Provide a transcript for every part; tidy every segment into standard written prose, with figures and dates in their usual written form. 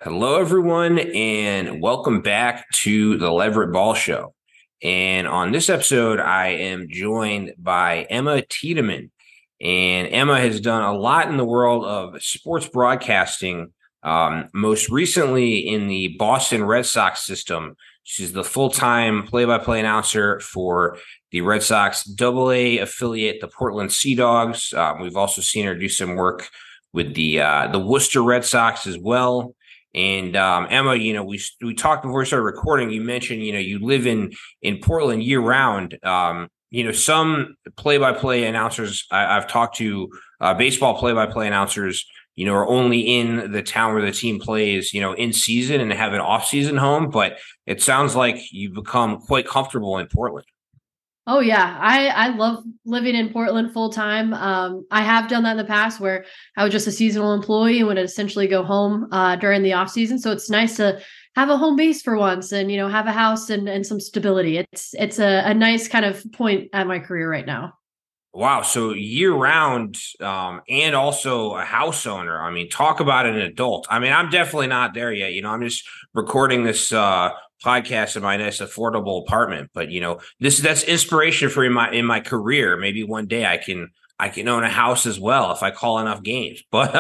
Hello, everyone, and welcome back to the Leverett Ball Show. And on this episode, I am joined by Emma Tiedemann. And Emma has done a lot in the world of sports broadcasting, most recently in the Boston Red Sox system. She's the full-time play-by-play announcer for the Red Sox AA affiliate, the Portland Sea Dogs. We've also seen her do some work with the Worcester Red Sox as well. And Emma, we talked before we started recording. You mentioned, you live in Portland year round. Some play-by-play announcers I've talked to, baseball play-by-play announcers, are only in the town where the team plays, in season and have an off-season home. But it sounds like you've become quite comfortable in Portland. Oh yeah, I love living in Portland full time. I have done that in the past where I was just a seasonal employee and would essentially go home during the off season. So it's nice to have a home base for once and have a house and some stability. It's a nice kind of point at my career right now. Wow. So year round, and also a house owner. I mean, talk about an adult. I mean, I'm definitely not there yet. I'm just recording this podcast in my nice affordable apartment, but that's inspiration for in my career. Maybe one day I can own a house as well if I call enough games. But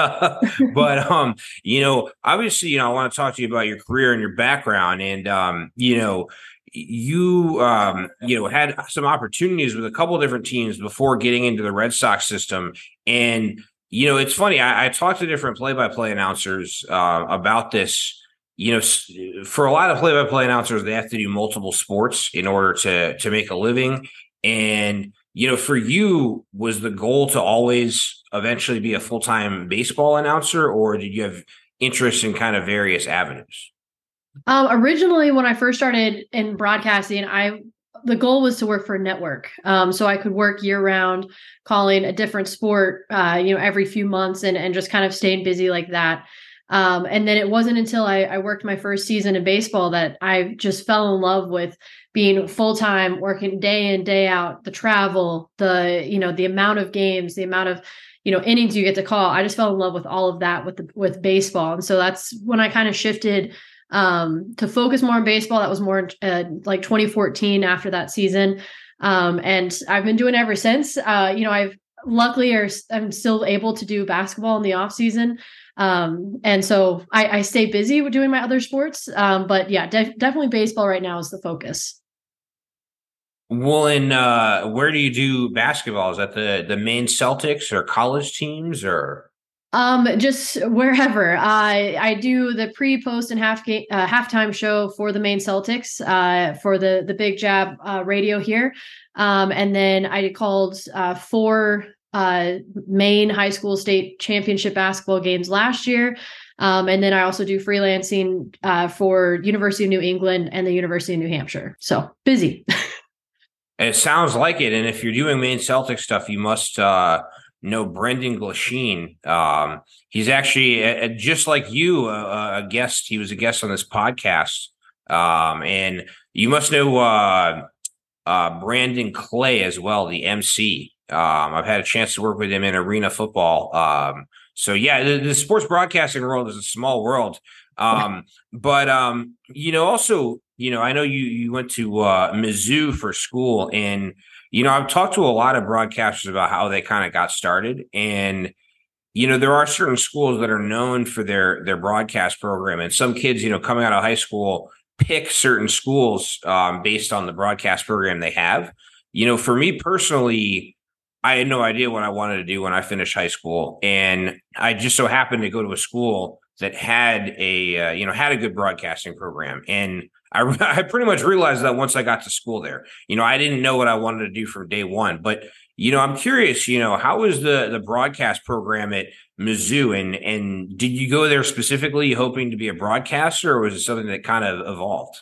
obviously, I want to talk to you about your career and your background, and you had some opportunities with a couple of different teams before getting into the Red Sox system. And it's funny, I talked to different play-by-play announcers about this. For a lot of play-by-play announcers, they have to do multiple sports in order to make a living. And for you, was the goal to always eventually be a full-time baseball announcer, or did you have interest in kind of various avenues? Originally, when I first started in broadcasting, the goal was to work for a network, so I could work year round, calling a different sport, every few months, and just kind of staying busy like that. And then it wasn't until I worked my first season in baseball that I just fell in love with being full time, working day in, day out, the travel, the amount of games, the amount of innings you get to call. I just fell in love with all of that with baseball, and so that's when I kind of shifted to focus more on baseball. That was more like 2014 after that season. And I've been doing it ever since. I'm still able to do basketball in the off season. And so I stay busy with doing my other sports. But yeah, definitely baseball right now is the focus. Well, and where do you do basketball? Is that the Maine Celtics or college teams or? Just wherever. I do the pre, post, and halftime show for the Maine Celtics, for the Big Jab radio here. And then I called 4 Maine high school state championship basketball games last year. And then I also do freelancing for University of New England and the University of New Hampshire. So busy. It sounds like it. And if you're doing Maine Celtics stuff, you must know Brendan Glasheen. He's actually just like you, a guest. He was a guest on this podcast. And you must know Brandon Clay as well, the MC. I've had a chance to work with him in arena football. So yeah, the sports broadcasting world is a small world. But also, I know you went to Mizzou for school, and I've talked to a lot of broadcasters about how they kind of got started, and there are certain schools that are known for their broadcast program, and some kids, coming out of high school, pick certain schools based on the broadcast program they have. For me personally, I had no idea what I wanted to do when I finished high school, and I just so happened to go to a school that had a good broadcasting program, and I pretty much realized that once I got to school there. I didn't know what I wanted to do from day one, but I'm curious. How was the broadcast program at Mizzou, and did you go there specifically hoping to be a broadcaster, or was it something that kind of evolved?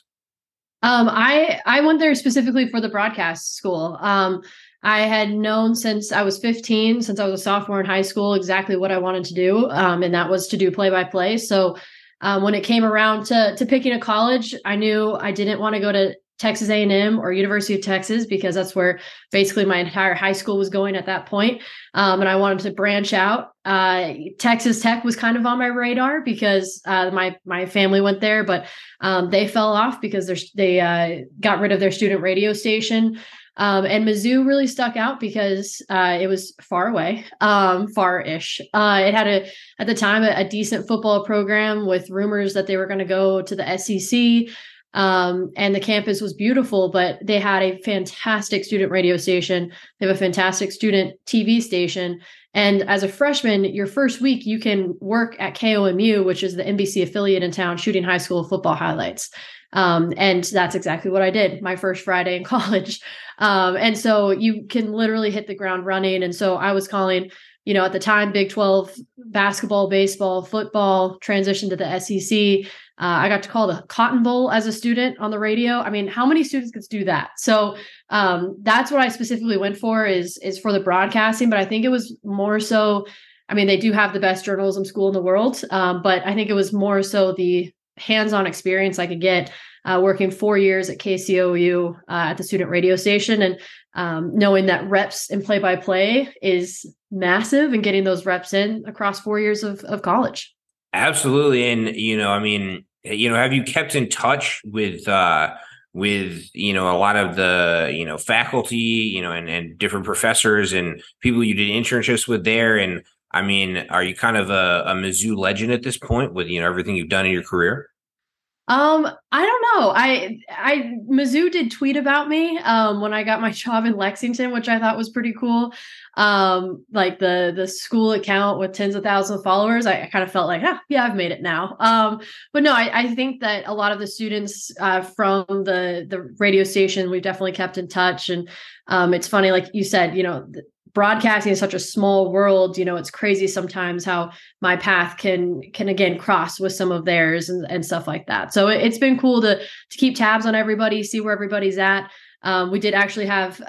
I went there specifically for the broadcast school. I had known since I was 15, since I was a sophomore in high school, exactly what I wanted to do. And that was to do play-by-play. So when it came around to picking a college, I knew I didn't want to go Texas A&M or University of Texas, because that's where basically my entire high school was going at that point. And I wanted to branch out. Texas Tech was kind of on my radar because my family went there, but they fell off because they got rid of their student radio station. And Mizzou really stuck out because it was far away, far-ish. It had at the time a decent football program with rumors that they were going to go to the SEC. And the campus was beautiful, but they had a fantastic student radio station. They have a fantastic student TV station. And as a freshman, your first week, you can work at KOMU, which is the NBC affiliate in town, shooting high school football highlights. And that's exactly what I did my first Friday in college. And so you can literally hit the ground running. And so I was calling, at the time, Big 12 basketball, baseball, football, transitioned to the SEC. I got to call the Cotton Bowl as a student on the radio. I mean, how many students could do that? So that's what I specifically went for is for the broadcasting. But I think it was more so, I mean, they do have the best journalism school in the world. But I think it was more so the hands-on experience I could get working 4 years at KCOU at the student radio station, and knowing that reps and play-by-play is massive, and getting those reps in across 4 years of college. Absolutely. And, I mean, have you kept in touch with a lot of the, faculty, and different professors and people you did internships with there? And I mean, are you kind of a Mizzou legend at this point with, everything you've done in your career? I don't know. Mizzou did tweet about me when I got my job in Lexington, which I thought was pretty cool. Like the school account with tens of thousands of followers, I kind of felt like, yeah, I've made it now. But no, I think that a lot of the students from the radio station, we've definitely kept in touch. And it's funny, like you said, broadcasting is such a small world. It's crazy sometimes how my path can again cross with some of theirs and stuff like that. So it's been cool to keep tabs on everybody, see where everybody's at. We did actually have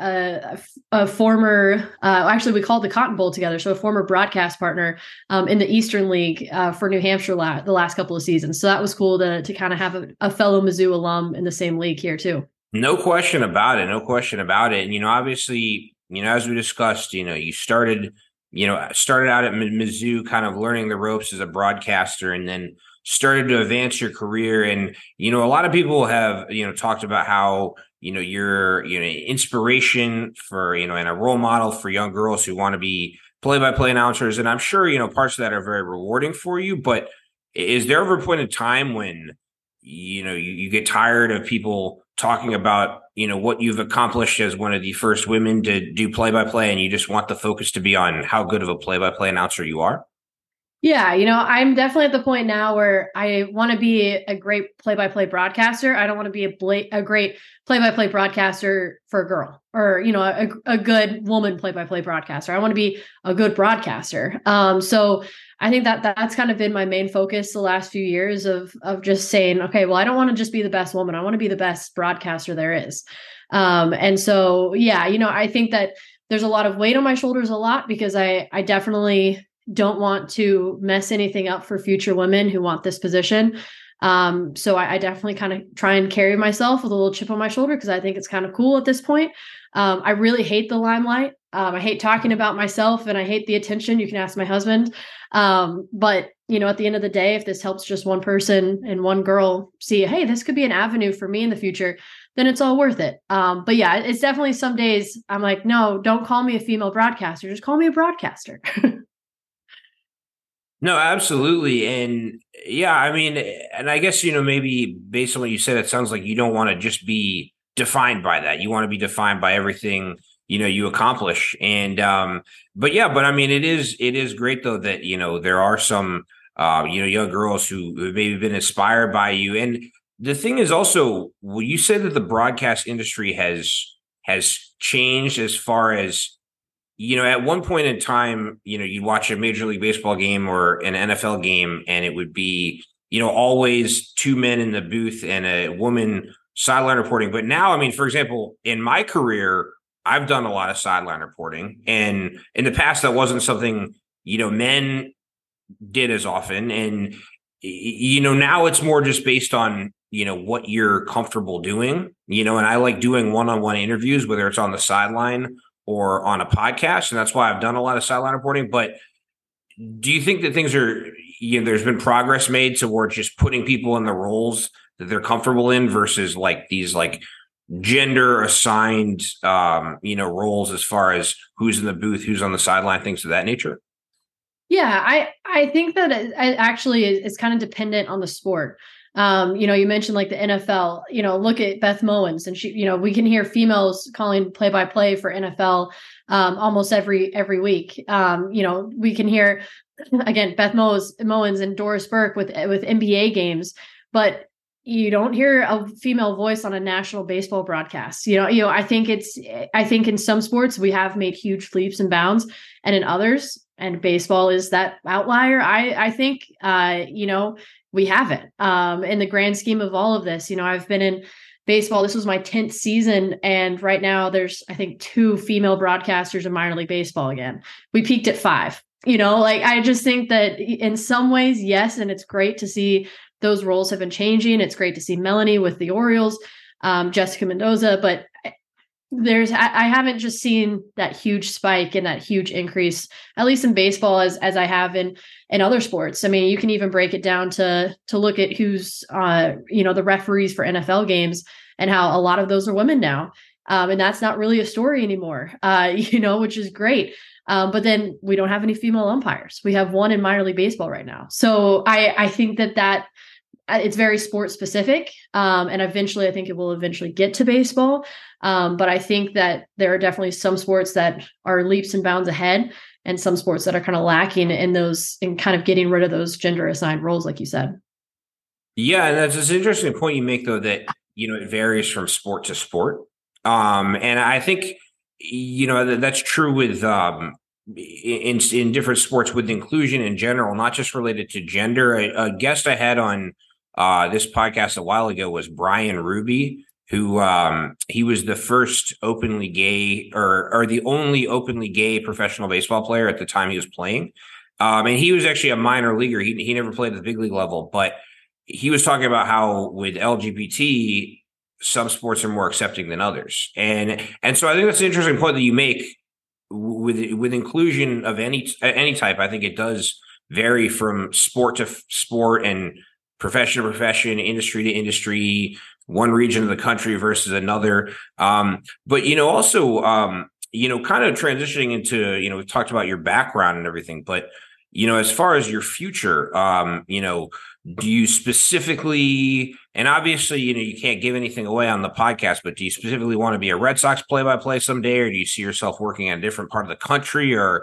a former, actually we called the Cotton Bowl together. So a former broadcast partner in the Eastern League for New Hampshire the last couple of seasons. So that was cool to kind of have a fellow Mizzou alum in the same league here too. No question about it. No question about it. And, obviously, as we discussed, you started out at Mizzou, kind of learning the ropes as a broadcaster, and then started to advance your career. And, a lot of people have, talked about how, you're, inspiration for, and a role model for young girls who want to be play-by-play announcers. And I'm sure, parts of that are very rewarding for you. But is there ever a point in time when, you get tired of people talking about, what you've accomplished as one of the first women to do play-by-play, and you just want the focus to be on how good of a play-by-play announcer you are? Yeah, I'm definitely at the point now where I want to be a great play-by-play broadcaster. I don't want to be a great play-by-play broadcaster for a girl, or, a good woman play-by-play broadcaster. I want to be a good broadcaster. So I think that's kind of been my main focus the last few years of just saying, okay, well, I don't want to just be the best woman. I want to be the best broadcaster there is. And so, yeah, I think that there's a lot of weight on my shoulders because I definitely don't want to mess anything up for future women who want this position. So I definitely kind of try and carry myself with a little chip on my shoulder because I think it's kind of cool at this point. I really hate the limelight. I hate talking about myself, and I hate the attention. You can ask my husband. But at the end of the day, if this helps just one person and one girl see, hey, this could be an avenue for me in the future, then it's all worth it. But yeah, it's definitely some days I'm like, no, don't call me a female broadcaster. Just call me a broadcaster. No, absolutely. And yeah, I mean, and I guess, maybe based on what you said, it sounds like you don't want to just be defined by that. You want to be defined by everything, you accomplish. And, but I mean, it is great though that, there are some, young girls who have maybe been inspired by you. And the thing is also, will you say that the broadcast industry has changed as far as, at one point in time, you'd watch a Major League Baseball game or an NFL game, and it would be, always two men in the booth and a woman sideline reporting. But now, I mean, for example, in my career, I've done a lot of sideline reporting. And in the past, that wasn't something, men did as often. And, now it's more just based on, what you're comfortable doing, and I like doing one-on-one interviews, whether it's on the sideline or on a podcast. And that's why I've done a lot of sideline reporting. But do you think that things are, there's been progress made toward just putting people in the roles that they're comfortable in versus like these like gender assigned, roles as far as who's in the booth, who's on the sideline, things of that nature? Yeah, I think that it actually is kind of dependent on the sport. You mentioned like the NFL, look at Beth Mowins, and she, we can hear females calling play by play for NFL almost every week. We can hear again Beth Mowins and Doris Burke with NBA games, but you don't hear a female voice on a national baseball broadcast. I think in some sports we have made huge leaps and bounds, and in others, and baseball is that outlier. I think we haven't. In the grand scheme of all of this, I've been in baseball. This was my 10th season. And right now there's, I think, 2 female broadcasters in minor league baseball again. We peaked at 5, I just think that in some ways, yes. And it's great to see those roles have been changing. It's great to see Melanie with the Orioles, Jessica Mendoza, but I haven't just seen that huge spike and that huge increase, at least in baseball, as I have in other sports. I mean, you can even break it down to look at who's the referees for NFL games and how a lot of those are women now. And that's not really a story anymore, which is great. But then we don't have any female umpires. We have one in minor league baseball right now. So I think that it's very sport specific. And eventually I think it will eventually get to baseball. But I think that there are definitely some sports that are leaps and bounds ahead, and some sports that are kind of lacking in kind of getting rid of those gender assigned roles, like you said. Yeah. And that's an interesting point you make, though, that, it varies from sport to sport. And I think, that's true with, in different sports with inclusion in general, not just related to gender. A guest I had on this podcast a while ago was Brian Ruby, who he was the first openly gay or the only openly gay professional baseball player at the time he was playing. And he was actually a minor leaguer. He never played at the big league level, but he was talking about how with LGBT, some sports are more accepting than others. And so I think that's an interesting point that you make with inclusion of any type. I think it does vary from sport to sport and profession to profession, industry to industry, one region of the country versus another. But, also, kind of transitioning into, we've talked about your background and everything, but, as far as your future, do you specifically, and obviously, you can't give anything away on the podcast, but do you specifically want to be a Red Sox play-by-play someday, or do you see yourself working in a different part of the country, or,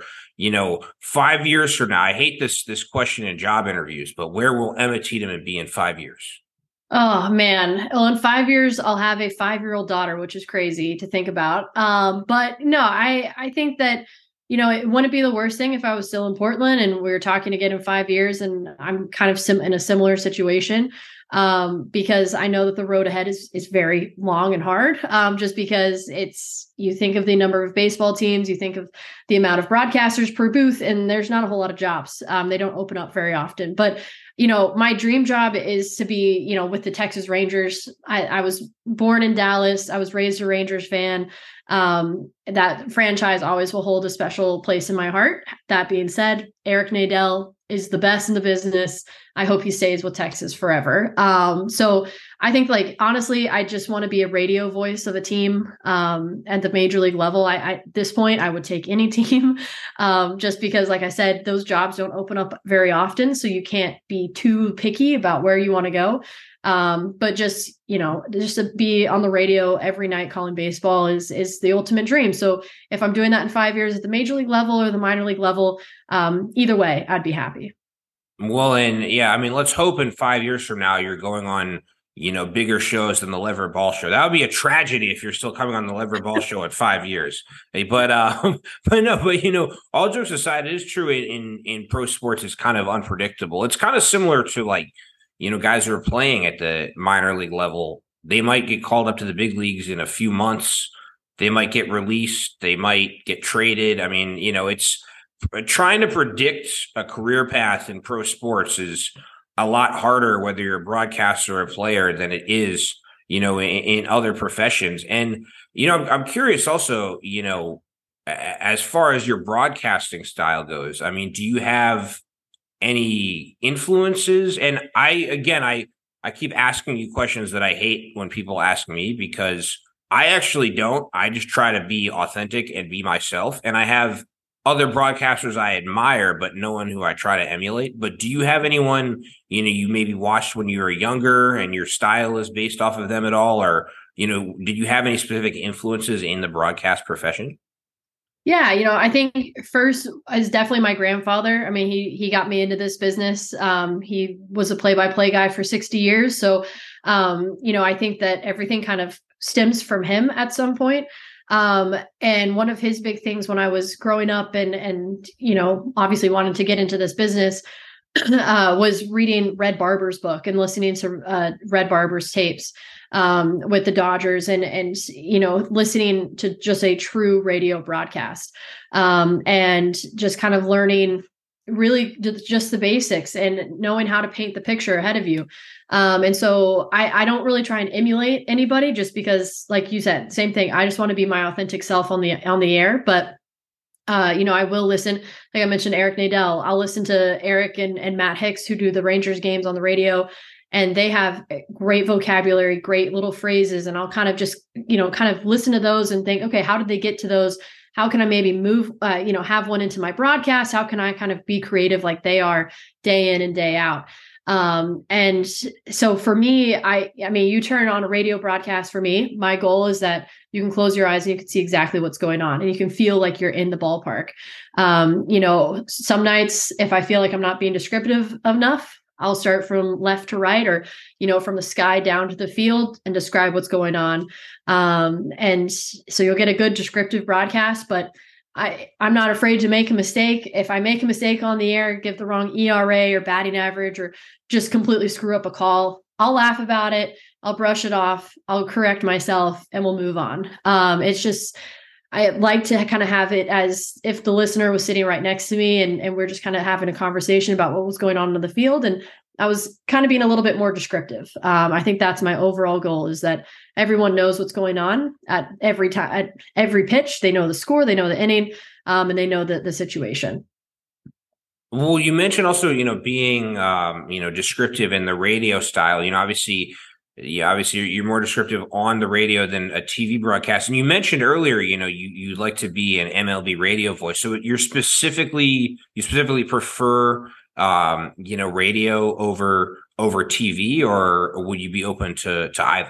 5 years from now? I hate this question in job interviews, but where will Emma Tiedemann be in 5 years? Oh man. Well, in 5 years, I'll have a 5-year-old daughter, which is crazy to think about. But no, I think that, it wouldn't be the worst thing if I was still in Portland and we were talking again in 5 years and I'm kind of in a similar situation. Because I know that the road ahead is very long and hard. Just because you think of the number of baseball teams, you think of the amount of broadcasters per booth, and there's not a whole lot of jobs. They don't open up very often, but my dream job is to be, with the Texas Rangers. I was born in Dallas. I was raised a Rangers fan. That franchise always will hold a special place in my heart. That being said, Eric Nadel is the best in the business. I hope he stays with Texas forever. So I think, honestly, I just want to be a radio voice of a team at the major league level. At this point, I would take any team just because, like I said, those jobs don't open up very often. So you can't be too picky about where you want to go. But just to be on the radio every night calling baseball is the ultimate dream. So if I'm doing that in 5 years at the major league level or the minor league level, either way, I'd be happy. Well, and yeah, I mean, let's hope in 5 years from now you're going on, bigger shows than the Lever Ball Show. That would be a tragedy if you're still coming on the Lever Ball Show at 5 years. But all jokes aside, it is true in pro sports. It's kind of unpredictable. It's kind of similar to guys who are playing at the minor league level. They might get called up to the big leagues in a few months. They might get released. They might get traded. I mean, it's trying to predict a career path in pro sports is a lot harder, whether you're a broadcaster or a player, than it is, in other professions. And, I'm curious also, as far as your broadcasting style goes, I mean, do you have any influences? And I keep asking you questions that I hate when people ask me, because I actually don't. I just try to be authentic and be myself. And I have other broadcasters I admire, but no one who I try to emulate. But do you have anyone, you maybe watched when you were younger and your style is based off of them at all? Or, did you have any specific influences in the broadcast profession? Yeah, I think first is definitely my grandfather. I mean, he got me into this business. He was a play-by-play guy for 60 years. So, I think that everything kind of stems from him at some point. And one of his big things when I was growing up and obviously wanted to get into this business was reading Red Barber's book and listening to Red Barber's tapes with the Dodgers and listening to just a true radio broadcast and just kind of learning really just the basics and knowing how to paint the picture ahead of you. And so I don't really try and emulate anybody, just because, like you said, same thing. I just want to be my authentic self on the air. But I will listen, like I mentioned, Eric Nadel. I'll listen to Eric and Matt Hicks, who do the Rangers games on the radio, and they have great vocabulary, great little phrases. And I'll kind of just, kind of listen to those and think, okay, how did they get to those? How can I maybe move, have one into my broadcast? How can I kind of be creative like they are day in and day out? And so for me, I mean, you turn on a radio broadcast for me, my goal is that you can close your eyes and you can see exactly what's going on and you can feel like you're in the ballpark. Some nights, if I feel like I'm not being descriptive enough, I'll start from left to right, or, from the sky down to the field, and describe what's going on. And so you'll get a good descriptive broadcast, but I'm not afraid to make a mistake. If I make a mistake on the air, give the wrong ERA or batting average, or just completely screw up a call, I'll laugh about it. I'll brush it off. I'll correct myself and we'll move on. It's just, I like to kind of have it as if the listener was sitting right next to me and we're just kind of having a conversation about what was going on in the field. And I was kind of being a little bit more descriptive. I think that's my overall goal, is that everyone knows what's going on at every time, at every pitch. They know the score, they know the inning, and they know the situation. Well, you mentioned also, being, descriptive in the radio style. Obviously you're more descriptive on the radio than a TV broadcast. And you mentioned earlier, you like to be an MLB radio voice. So you specifically prefer, radio over TV, or would you be open to either?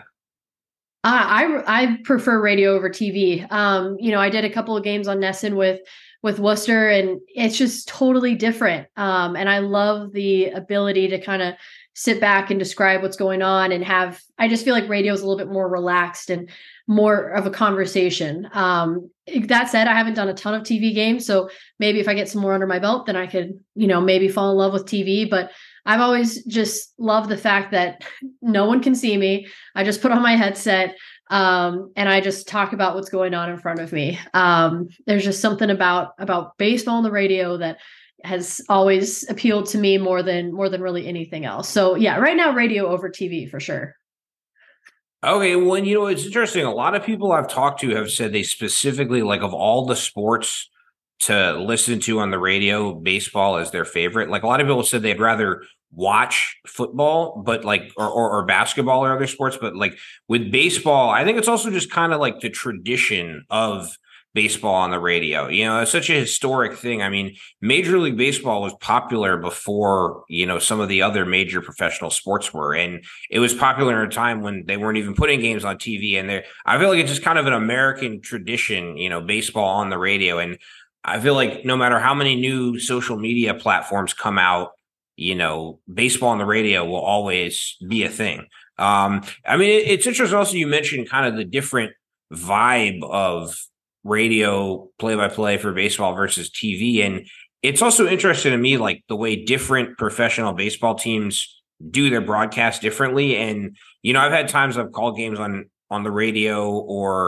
I prefer radio over TV. I did a couple of games on NESN with Worcester, and it's just totally different. And I love the ability to kind of sit back and describe what's going on and I just feel like radio is a little bit more relaxed and more of a conversation. That said, I haven't done a ton of TV games, so maybe if I get some more under my belt, then I could, maybe fall in love with TV. But I've always just loved the fact that no one can see me. I just put on my headset, and I just talk about what's going on in front of me. There's just something about baseball on the radio that has always appealed to me more than really anything else. So yeah, right now, radio over TV for sure. Okay, well, it's interesting. A lot of people I've talked to have said they specifically, like, of all the sports to listen to on the radio, baseball is their favorite. Like, a lot of people said they'd rather watch football, but or basketball or other sports, but like with baseball, I think it's also just kind of like the tradition of baseball on the radio. It's such a historic thing. I mean, Major League Baseball was popular before, some of the other major professional sports were. And it was popular in a time when they weren't even putting games on TV. And I feel like it's just kind of an American tradition, baseball on the radio. And I feel like no matter how many new social media platforms come out, baseball on the radio will always be a thing. I mean, it's interesting also, you mentioned kind of the different vibe of radio play-by-play for baseball versus TV. And it's also interesting to me, like, the way different professional baseball teams do their broadcast differently. And, I've had times I've called games on the radio or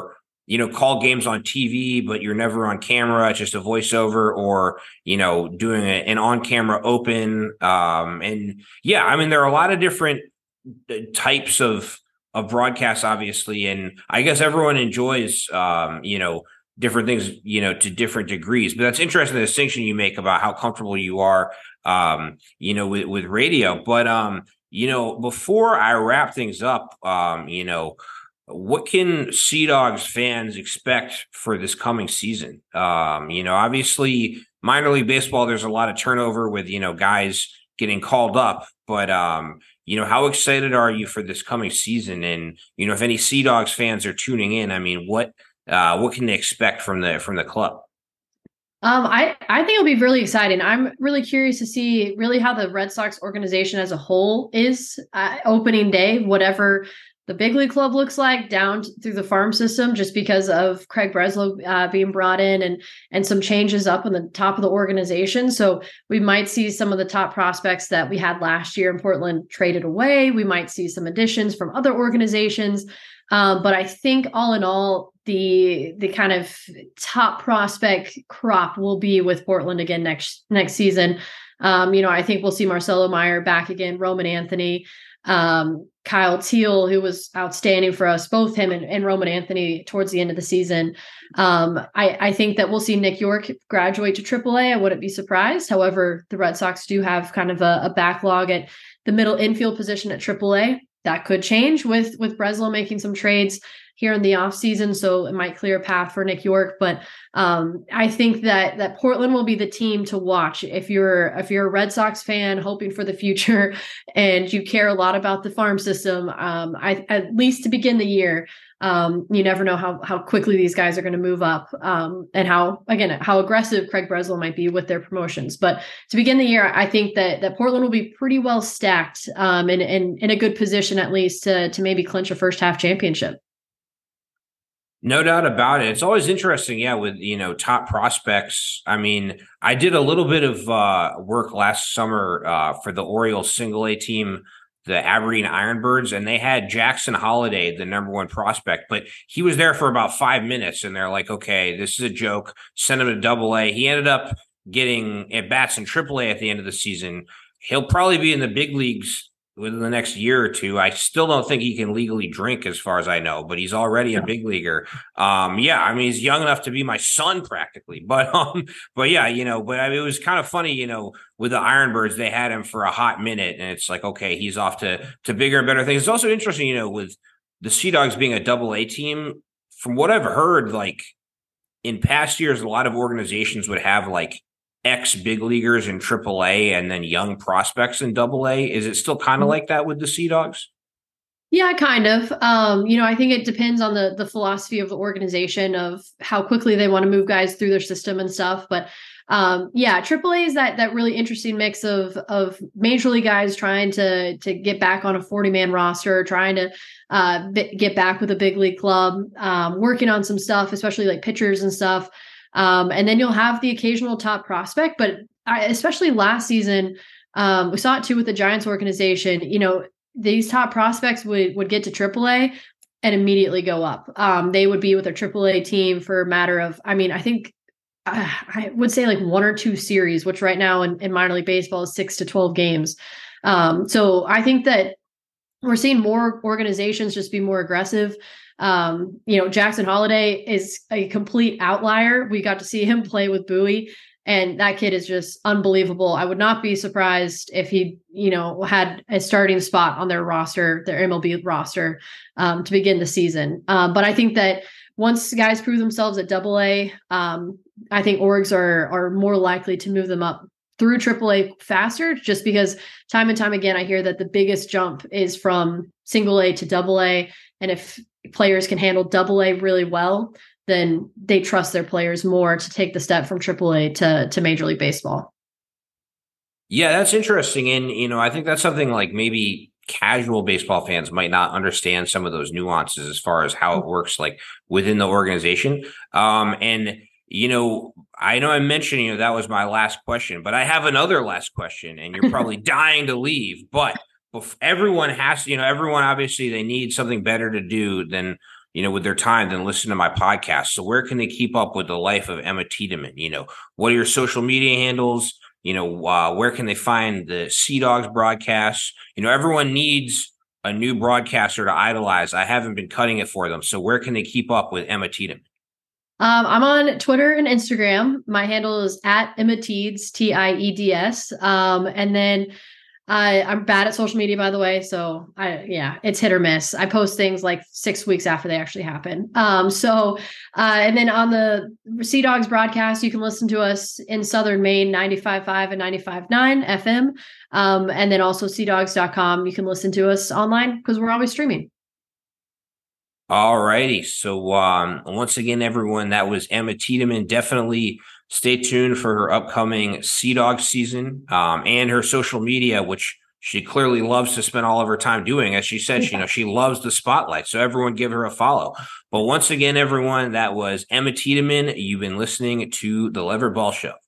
call games on TV, but you're never on camera. It's just a voiceover, or, doing an on-camera open. And yeah, I mean, there are a lot of different types of broadcasts, obviously. And I guess everyone enjoys, different things, to different degrees. But that's interesting, the distinction you make about how comfortable you are, with radio. But, before I wrap things up, what can Sea Dogs fans expect for this coming season? Obviously, minor league baseball, there's a lot of turnover with, guys getting called up. But, how excited are you for this coming season? And, if any Sea Dogs fans are tuning in, I mean, what can they expect from the club? I think it'll be really exciting. I'm really curious to see really how the Red Sox organization as a whole is opening day, whatever the big league club looks like down through the farm system, just because of Craig Breslow being brought in and some changes up on the top of the organization. So we might see some of the top prospects that we had last year in Portland traded away. We might see some additions from other organizations. But I think all in all, the kind of top prospect crop will be with Portland again next season. I think we'll see Marcelo Meyer back again, Roman Anthony, Kyle Teal, who was outstanding for us, both him and Roman Anthony towards the end of the season. I think that we'll see Nick York graduate to AAA. I wouldn't be surprised. However, the Red Sox do have kind of a backlog at the middle infield position at AAA. That could change with Breslow making some trades here in the offseason, so it might clear a path for Nick York. But I think that Portland will be the team to watch if you're a Red Sox fan hoping for the future and you care a lot about the farm system. At least to begin the year, you never know how quickly these guys are going to move up, and how aggressive Craig Breslow might be with their promotions. But to begin the year, I think that Portland will be pretty well stacked, and in a good position at least to maybe clinch a first half championship. No doubt about it. It's always interesting, yeah, with, top prospects. I mean, I did a little bit of work last summer for the Orioles single A team, the Aberdeen Ironbirds, and they had Jackson Holliday, the number one prospect, but he was there for about 5 minutes, and they're like, okay, this is a joke. Send him to Double A. He ended up getting at bats in Triple A at the end of the season. He'll probably be in the big leagues within the next year or two. I still don't think he can legally drink, as far as I know, but he's already a big leaguer. Yeah, I mean, he's young enough to be my son practically, but yeah, but I mean, it was kind of funny, with the Ironbirds, they had him for a hot minute, and it's like, okay, he's off to bigger and better things. It's also interesting, with the Sea Dogs being a Double A team, from what I've heard, like in past years, a lot of organizations would have like ex big leaguers in AAA and then young prospects in AA. Is it still kind of like that with the Sea Dogs? Yeah, kind of. I think it depends on the philosophy of the organization of how quickly they want to move guys through their system and stuff. But yeah, AAA is that really interesting mix of major league guys trying to get back on a 40-man roster, trying to get back with a big league club, working on some stuff, especially like pitchers and stuff. And then you'll have the occasional top prospect, but especially last season, we saw it too with the Giants organization. These top prospects would get to AAA and immediately go up. They would be with their AAA team for a matter of, I think I would say like 1 or 2 series, which right now in minor league baseball is 6 to 12 games. So I think that we're seeing more organizations just be more aggressive. Jackson Holliday is a complete outlier. We got to see him play with Bowie, and that kid is just unbelievable. I would not be surprised if he, had a starting spot on their roster, their MLB roster, to begin the season. But I think that once guys prove themselves at AA, I think orgs are more likely to move them up through AAA faster, just because time and time again, I hear that the biggest jump is from single A to AA. And if players can handle AA really well, then they trust their players more to take the step from AAA to Major League Baseball. Yeah, that's interesting. And, I think that's something like maybe casual baseball fans might not understand some of those nuances as far as how it works, like within the organization. And, I know I mentioned, that was my last question, but I have another last question, and you're probably dying to leave, but everyone has to, everyone obviously they need something better to do than, with their time than listen to my podcast. So where can they keep up with the life of Emma Tiedemann? What are your social media handles? Where can they find the Sea Dogs broadcasts? Everyone needs a new broadcaster to idolize. I haven't been cutting it for them. So where can they keep up with Emma Tiedemann? I'm on Twitter and Instagram. My handle is at Emma Tieds, Tieds. And then I'm bad at social media, by the way. So it's hit or miss. I post things like 6 weeks after they actually happen. And then on the Sea Dogs broadcast, you can listen to us in Southern Maine, 95.5 and 95.9 FM. And then also seadogs.com. You can listen to us online because we're always streaming. All righty. So once again, everyone, that was Emma Tiedemann. Definitely stay tuned for her upcoming Sea Dog season and her social media, which she clearly loves to spend all of her time doing. As she said, she loves the spotlight. So everyone give her a follow. But once again, everyone, that was Emma Tiedemann. You've been listening to The Levered Ball Show.